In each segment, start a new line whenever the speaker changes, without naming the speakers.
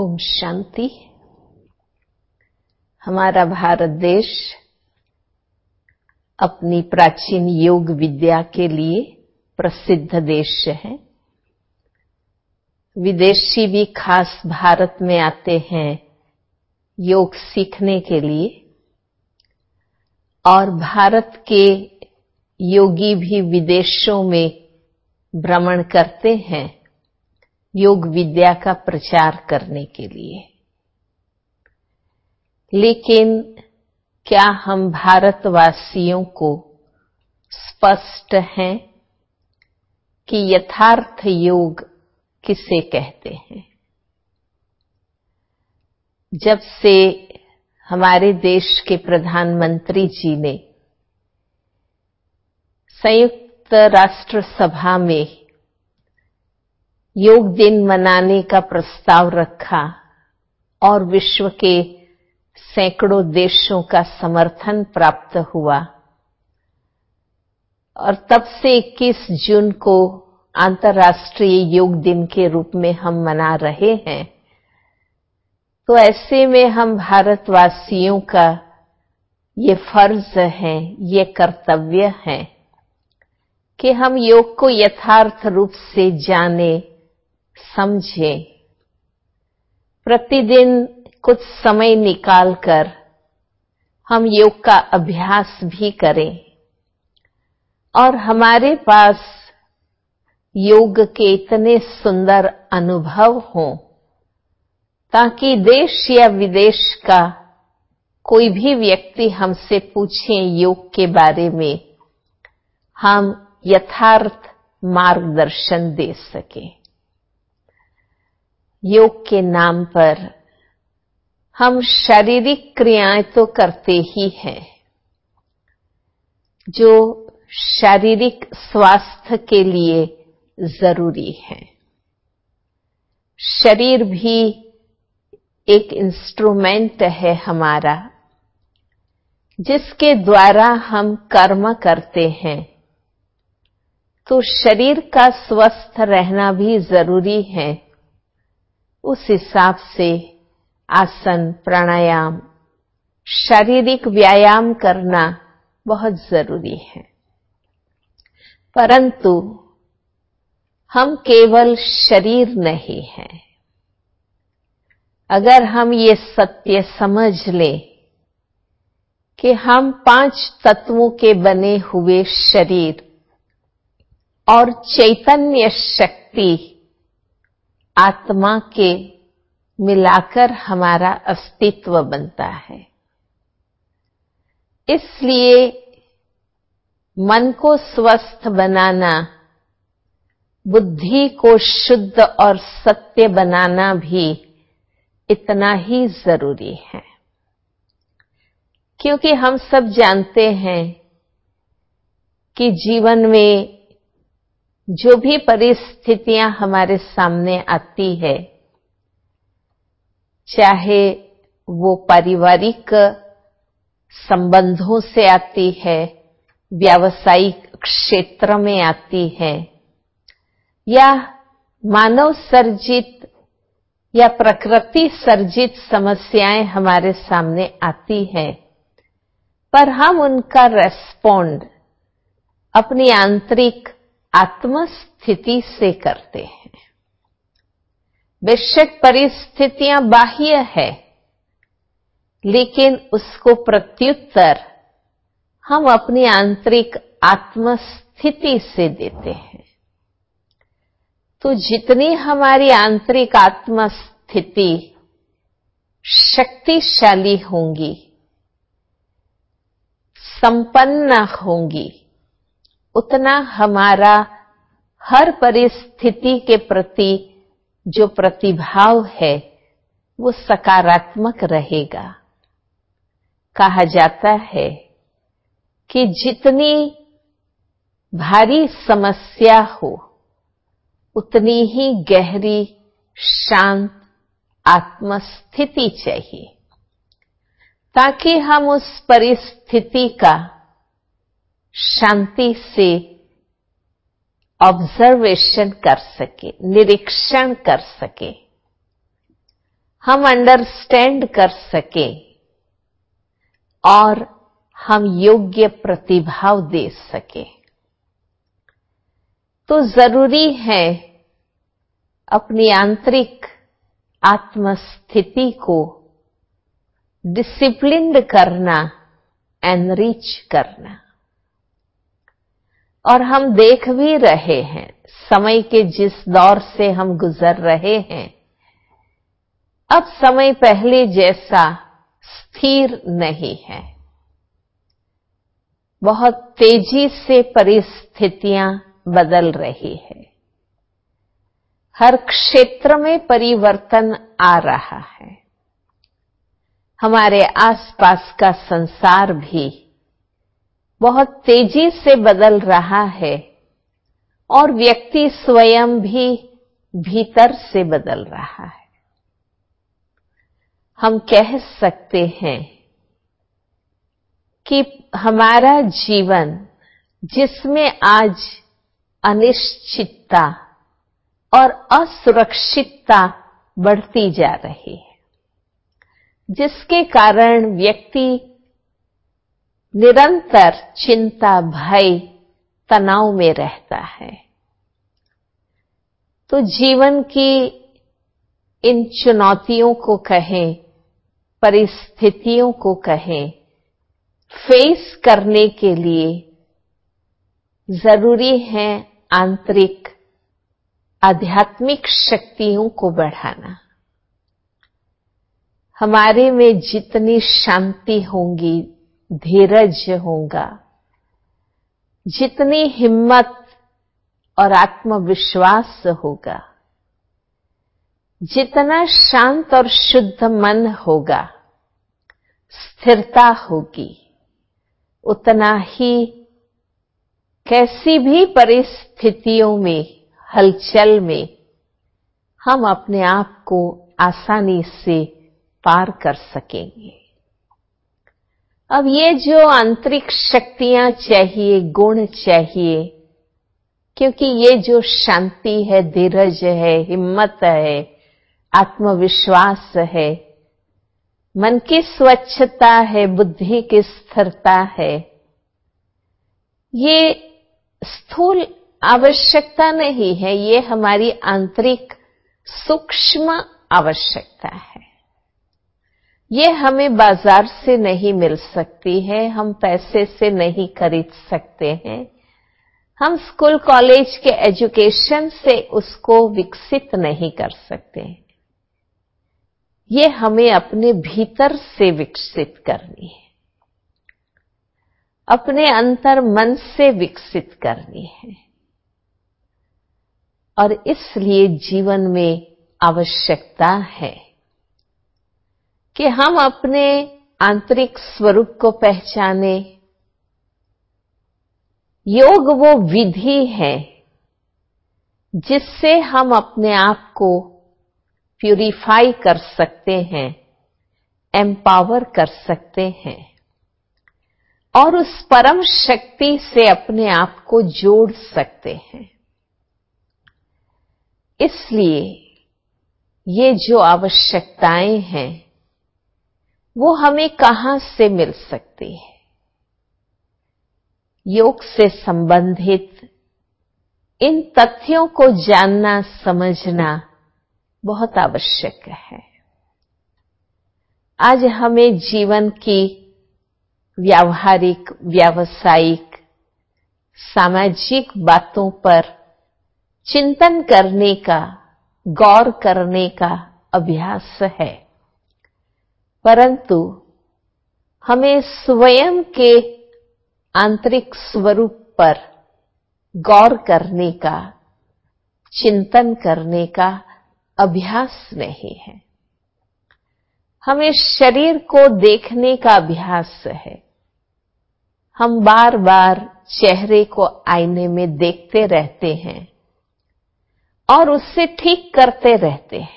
ओम शांति। हमारा भारत देश अपनी प्राचीन योग विद्या के लिए प्रसिद्ध देश है। विदेशी भी खास भारत में आते हैं योग सीखने के लिए, और भारत के योगी भी विदेशों में भ्रमण करते हैं योग विद्या का प्रचार करने के लिए। लेकिन क्या हम भारतवासियों को स्पष्ट हैं कि यथार्थ योग किसे कहते हैं? जब से हमारे देश के प्रधानमंत्री जी ने संयुक्त राष्ट्र सभा में योग दिन मनाने का प्रस्ताव रखा और विश्व के सैकड़ों देशों का समर्थन प्राप्त हुआ, और तब से 21 जून को अंतर्राष्ट्रीय योग दिन के रूप में हम मना रहे हैं, तो ऐसे में हम भारतवासियों का ये फर्ज है, ये कर्तव्य है कि हम योग को यथार्थ रूप से जाने समझें। प्रतिदिन कुछ समय निकालकर हम योग का अभ्यास भी करें और हमारे पास योग के इतने सुंदर अनुभव हों ताकि देश या विदेश का कोई भी व्यक्ति हमसे पूछे योग के बारे में, हम यथार्थ मार्गदर्शन दे सकें। योग के नाम पर हम शारीरिक क्रियाएं तो करते ही हैं, जो शारीरिक स्वास्थ्य के लिए जरूरी है। शरीर भी एक इंस्ट्रूमेंट है हमारा, जिसके द्वारा हम कर्म करते हैं, तो शरीर का स्वस्थ रहना भी जरूरी है। उस हिसाब से आसन, प्राणायाम, शारीरिक व्यायाम करना बहुत जरूरी है। परंतु हम केवल शरीर नहीं हैं। अगर हम ये सत्य समझ लें कि हम 5 तत्वों के बने हुए शरीर और चैतन्य शक्ति आत्मा के मिलाकर हमारा अस्तित्व बनता है, इसलिए मन को स्वस्थ बनाना, बुद्धि को शुद्ध और सत्य बनाना भी इतना ही जरूरी है। क्योंकि हम सब जानते हैं कि जीवन में जो भी परिस्थितियां हमारे सामने आती है, चाहे वो पारिवारिक संबंधों से आती है, व्यावसायिक क्षेत्र में आती है, या मानव सर्जित या प्रकृति सर्जित समस्याएं हमारे सामने आती हैं, पर हम उनका रेस्पॉन्ड अपनी आंतरिक आत्मस्थिति से करते हैं। बेशक परिस्थितियां बाह्य है, लेकिन उसको प्रत्युत्तर हम अपनी आंतरिक आत्मस्थिति से देते हैं। तो जितनी हमारी आंतरिक आत्मस्थिति शक्तिशाली होंगी, संपन्न होंगी, उतना हमारा हर परिस्थिति के प्रति जो प्रतिभाव है वो सकारात्मक रहेगा। कहा जाता है कि जितनी भारी समस्या हो, उतनी ही गहरी शांत आत्मस्थिति चाहिए, ताकि हम उस परिस्थिति का शांति से ऑब्जर्वेशन कर सके, निरीक्षण कर सके। हम अंडरस्टैंड कर सकें और हम योग्य प्रतिभाव दे सकें। तो जरूरी है अपनी आंतरिक आत्मस्थिति को डिसिप्लिन्ड करना, एनरिच करना। और हम देख भी रहे हैं, समय के जिस दौर से हम गुजर रहे हैं, अब समय पहले जैसा स्थिर नहीं है। बहुत तेजी से परिस्थितियां बदल रही है। हर क्षेत्र में परिवर्तन आ रहा है। हमारे आसपास का संसार भी बहुत तेजी से बदल रहा है और व्यक्ति स्वयं भी भीतर से बदल रहा है। हम कह सकते हैं कि हमारा जीवन जिसमें आज अनिश्चितता और असुरक्षितता बढ़ती जा रही है, जिसके कारण व्यक्ति निरंतर चिंता, भय, तनाव में रहता है। तो जीवन की इन चुनौतियों को कहें, परिस्थितियों को कहें, फेस करने के लिए जरूरी है आंतरिक आध्यात्मिक शक्तियों को बढ़ाना। हमारे में जितनी शांति होगी, धीरज होगा, जितनी हिम्मत और आत्मविश्वास होगा, जितना शांत और शुद्ध मन होगा, स्थिरता होगी, उतना ही कैसी भी परिस्थितियों में, हलचल में हम अपने आप को आसानी से पार कर सकेंगे। अब ये जो आंतरिक शक्तियां चाहिए, गुण चाहिए, क्योंकि ये जो शांति है, धीरज है, हिम्मत है, आत्मविश्वास है, मन की स्वच्छता है, बुद्धि की स्थिरता है, ये स्थूल आवश्यकता नहीं है, ये हमारी आंतरिक सूक्ष्म आवश्यकता है। ये हमें बाजार से नहीं मिल सकती है, हम पैसे से नहीं खरीद सकते हैं, हम स्कूल कॉलेज के एजुकेशन से उसको विकसित नहीं कर सकते। ये हमें अपने भीतर से विकसित करनी है, अपने अंतर मन से विकसित करनी है। और इसलिए जीवन में आवश्यकता है कि हम अपने आंतरिक स्वरूप को पहचाने। योग वो विधि है जिससे हम अपने आप को प्यूरिफाई कर सकते हैं, एम्पावर कर सकते हैं और उस परम शक्ति से अपने आप को जोड़ सकते हैं। इसलिए ये जो आवश्यकताएं हैं वो हमें कहां से मिल सकती है? योग से संबंधित इन तथ्यों को जानना, समझना बहुत आवश्यक है। आज हमें जीवन की व्यावहारिक, व्यावसायिक, सामाजिक बातों पर चिंतन करने का, गौर करने का अभ्यास है, परंतु हमें स्वयं के आंतरिक स्वरूप पर गौर करने का, चिंतन करने का अभ्यास नहीं है। हमें शरीर को देखने का अभ्यास है। हम बार बार चेहरे को आईने में देखते रहते हैं और उससे ठीक करते रहते हैं,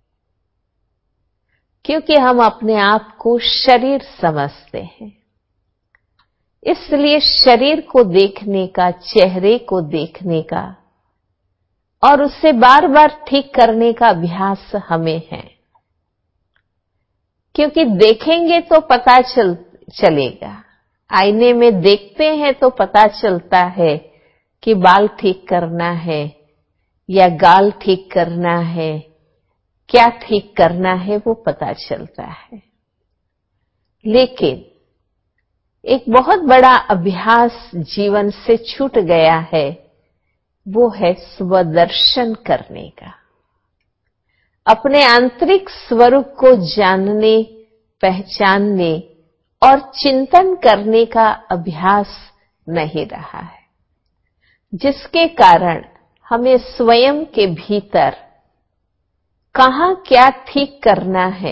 क्योंकि हम अपने आप को शरीर समझते हैं। इसलिए शरीर को देखने का, चेहरे को देखने का और उससे बार बार ठीक करने का अभ्यास हमें है। क्योंकि देखेंगे तो पता चलेगा। आईने में देखते हैं तो पता चलता है कि बाल ठीक करना है या गाल ठीक करना है, क्या ठीक करना है वो पता चलता है। लेकिन एक बहुत बड़ा अभ्यास जीवन से छूट गया है, वो है स्वदर्शन करने का। अपने आंतरिक स्वरूप को जानने, पहचानने और चिंतन करने का अभ्यास नहीं रहा है, जिसके कारण हमें स्वयं के भीतर कहाँ क्या ठीक करना है,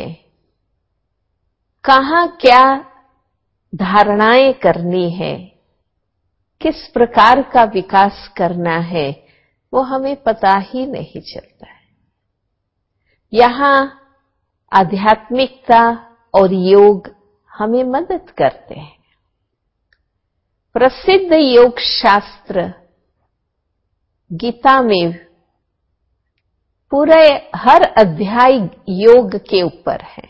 कहाँ क्या धारणाएं करनी है, किस प्रकार का विकास करना है, वो हमें पता ही नहीं चलता है। यहाँ आध्यात्मिकता और योग हमें मदद करते हैं। प्रसिद्ध योग शास्त्र गीता में पूरे हर अध्याय योग के ऊपर है,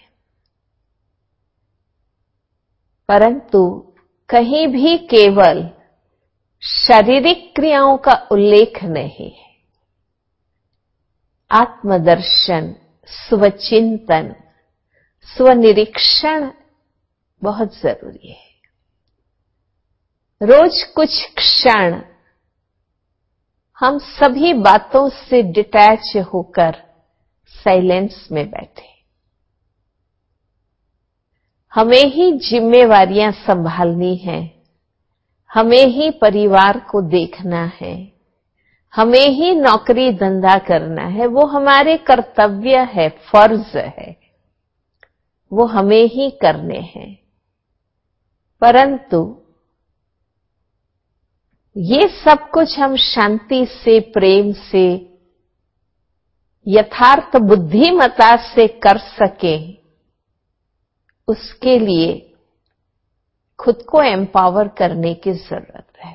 परंतु कहीं भी केवल शारीरिक क्रियाओं का उल्लेख नहीं है। आत्मदर्शन, स्वचिंतन, स्वनिरीक्षण बहुत जरूरी है। रोज कुछ क्षण हम सभी बातों से डिटैच होकर साइलेंस में बैठे। हमें ही जिम्मेवारियां संभालनी है, हमें ही परिवार को देखना है, हमें ही नौकरी धंधा करना है। वो हमारे कर्तव्य है, फर्ज है, वो हमें ही करने हैं। परंतु ये सब कुछ हम शांति से, प्रेम से, यथार्थ बुद्धिमता से कर सकें, उसके लिए खुद को एम्पावर करने की जरूरत है।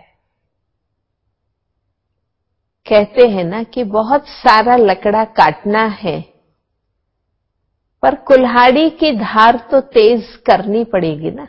कहते हैं ना कि बहुत सारा लकड़ा काटना है, पर कुल्हाड़ी की धार तो तेज करनी पड़ेगी ना।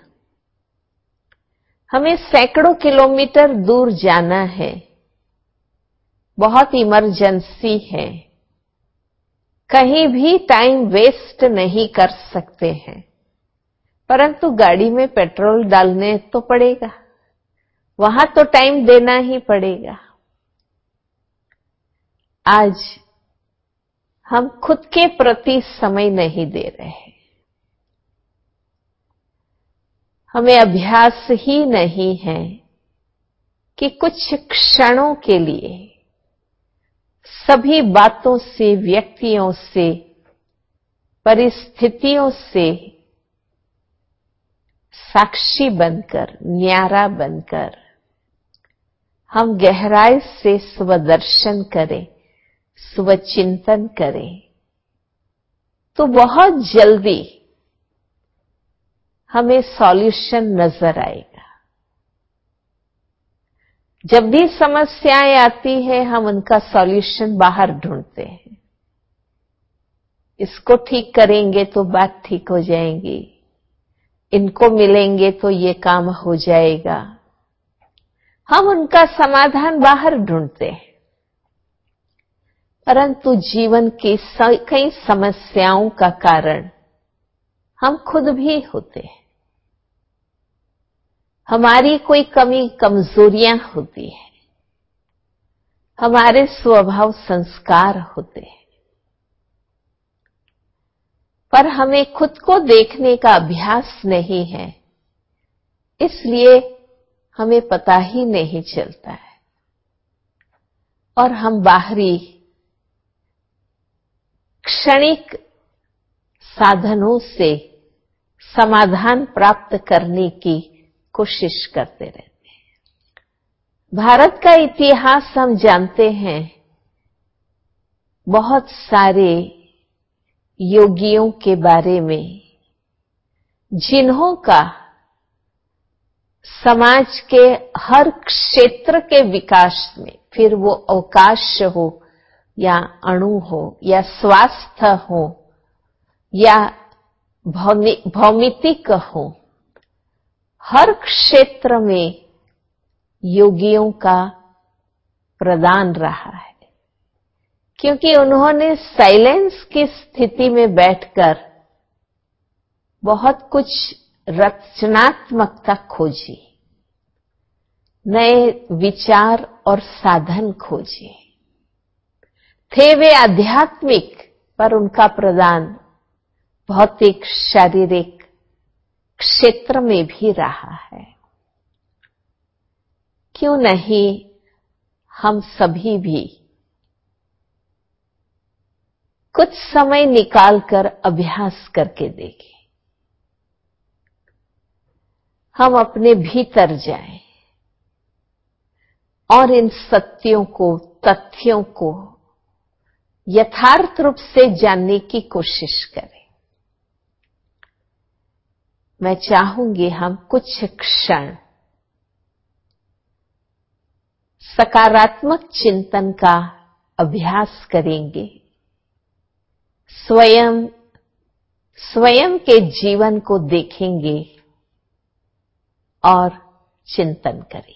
हमें सैकड़ों किलोमीटर दूर जाना है, बहुत इमरजेंसी है, कहीं भी टाइम वेस्ट नहीं कर सकते हैं, परंतु गाड़ी में पेट्रोल डालने तो पड़ेगा, वहां तो टाइम देना ही पड़ेगा। आज हम खुद के प्रति समय नहीं दे रहे हैं। हमें अभ्यास ही नहीं है कि कुछ क्षणों के लिए सभी बातों से, व्यक्तियों से, परिस्थितियों से साक्षी बनकर, न्यारा बनकर हम गहराई से स्वदर्शन करें, स्वचिंतन करें, तो बहुत जल्दी हमें सॉल्यूशन नजर आएगा। जब भी समस्याएं आती है, हम उनका सॉल्यूशन बाहर ढूंढते हैं। इसको ठीक करेंगे तो बात ठीक हो जाएगी, इनको मिलेंगे तो ये काम हो जाएगा। हम उनका समाधान बाहर ढूंढते हैं, परंतु जीवन की कई समस्याओं का कारण हम खुद भी होते हैं। हमारी कोई कमी कमजोरियां होती हैं, हमारे स्वभाव संस्कार होते हैं, पर हमें खुद को देखने का अभ्यास नहीं है, इसलिए हमें पता ही नहीं चलता है और हम बाहरी क्षणिक साधनों से समाधान प्राप्त करने की कोशिश करते रहते हैं। भारत का इतिहास हम जानते हैं, बहुत सारे योगियों के बारे में जिन्हों का समाज के हर क्षेत्र के विकास में, फिर वो अवकाश हो या अणु हो या स्वास्थ्य हो या भौमितिक हूं, हर क्षेत्र में योगियों का प्रदान रहा है, क्योंकि उन्होंने साइलेंस की स्थिति में बैठकर बहुत कुछ रचनात्मकता खोजी, नए विचार और साधन खोजे। थे वे आध्यात्मिक, पर उनका प्रदान भौतिक शारीरिक क्षेत्र में भी रहा है। क्यों नहीं हम सभी भी कुछ समय निकालकर अभ्यास करके देखें। हम अपने भीतर जाएं और इन सत्यों को, तथ्यों को यथार्थ रूप से जानने की कोशिश करें। मैं चाहूंगी हम कुछ क्षण सकारात्मक चिंतन का अभ्यास करेंगे। स्वयं के जीवन को देखेंगे और चिंतन करेंगे।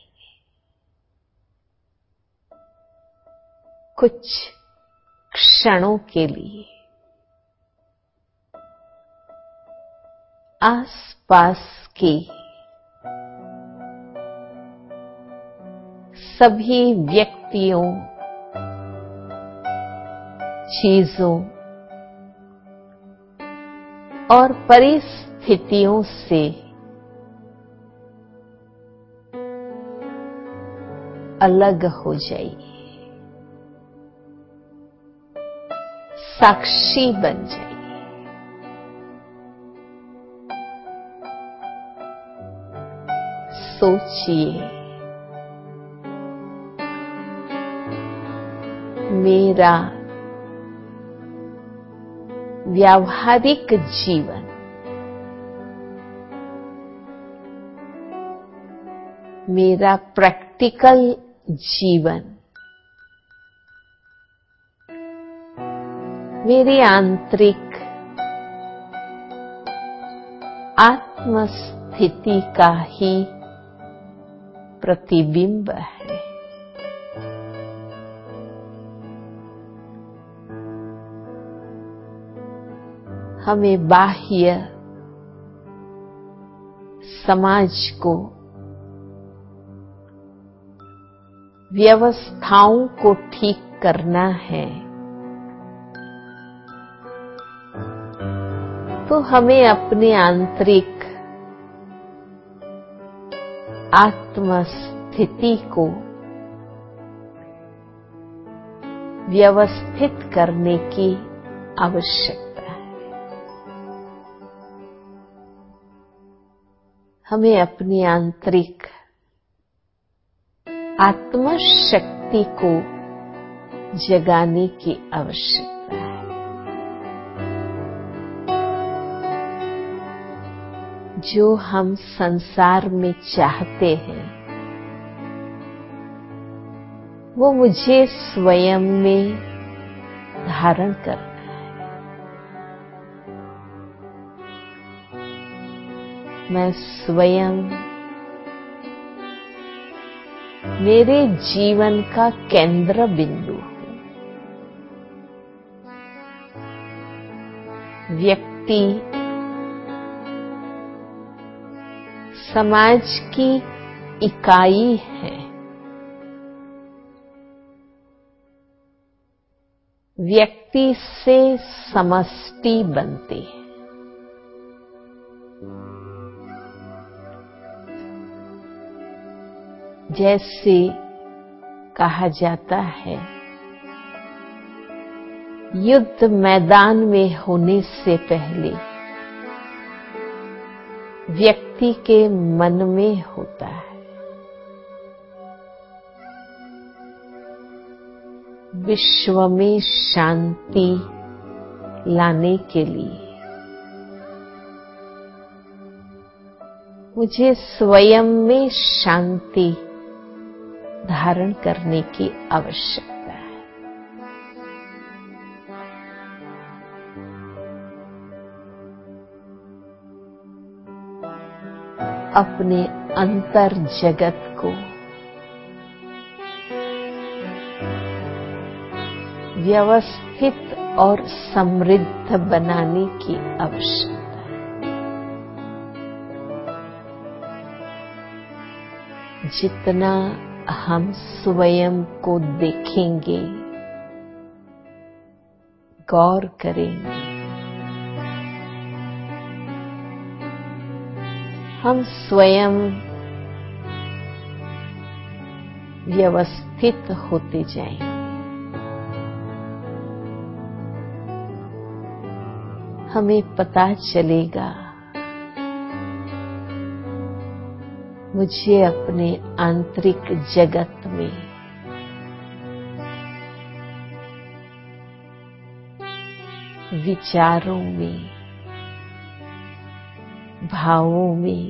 कुछ क्षणों के लिए आसपास की सभी व्यक्तियों, चीजों और परिस्थितियों से अलग हो जाइए, साक्षी बन जाइए। सोचिए, मेरा व्यावहारिक जीवन मेरा प्रैक्टिकल जीवन मेरी आंतरिक आत्मस्थिति का ही प्रतिबिंब है। हमें बाह्य समाज को, व्यवस्थाओं को ठीक करना है, तो हमें अपने आंतरिक आत्मस्थिति को व्यवस्थित करने की आवश्यकता है। हमें अपनी आंतरिक आत्मशक्ति को जगाने की आवश्यकता है। जो हम संसार में चाहते हैं वो मुझे स्वयं में धारण करना है। मैं स्वयं मेरे जीवन का केंद्र बिंदु हूं। व्यक्ति समाज की इकाई है। व्यक्ति से समष्टि बनती है। जैसे कहा जाता है, युद्ध मैदान में होने से पहले व्यक्ति के मन में होता है। विश्व में शांति लाने के लिए मुझे स्वयं में शांति धारण करने की आवश्यकता है। अपने अंतर जगत को व्यवस्थित और समृद्ध बनाने की आवश्यकता है। जितना हम स्वयं को देखेंगे, गौर करेंगे, हम स्वयं व्यवस्थित होते जाएंगे। हमें पता चलेगा मुझे अपने आंतरिक जगत में विचारों में, भावों में,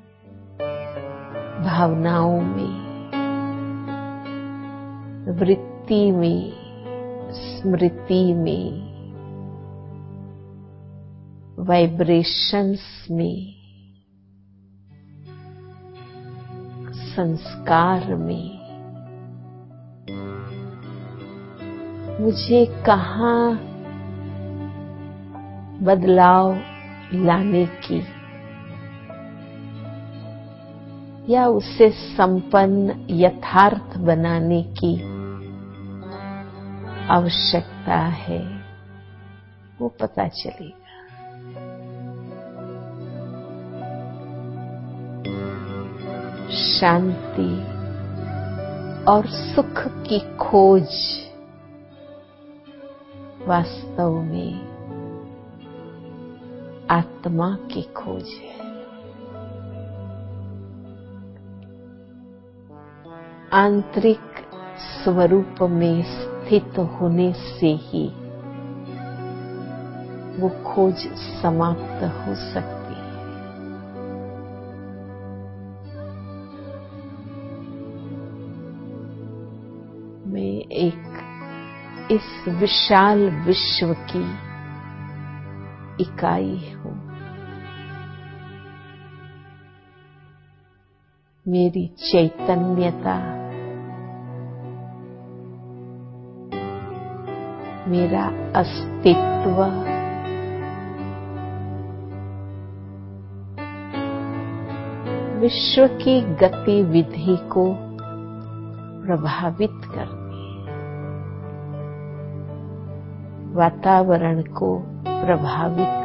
भावनाओं में, वृत्ति में, स्मृति में, वाइब्रेशंस में, संस्कार में मुझे कहाँ बदलाव लाने की या उसे संपन्न यथार्थ बनाने की आवश्यकता है, वो पता चलेगा। शांति और सुख की खोज वास्तव में आत्मा की खोज है। आंतरिक स्वरूप में स्थित होने से ही वो खोज समाप्त हो सकती है। मैं इस विशाल विश्व की इकाई हूं। मेरी चैतन्यता, मेरा अस्तित्व विश्व की गतिविधि को प्रभावित करती है, वातावरण को प्रभावित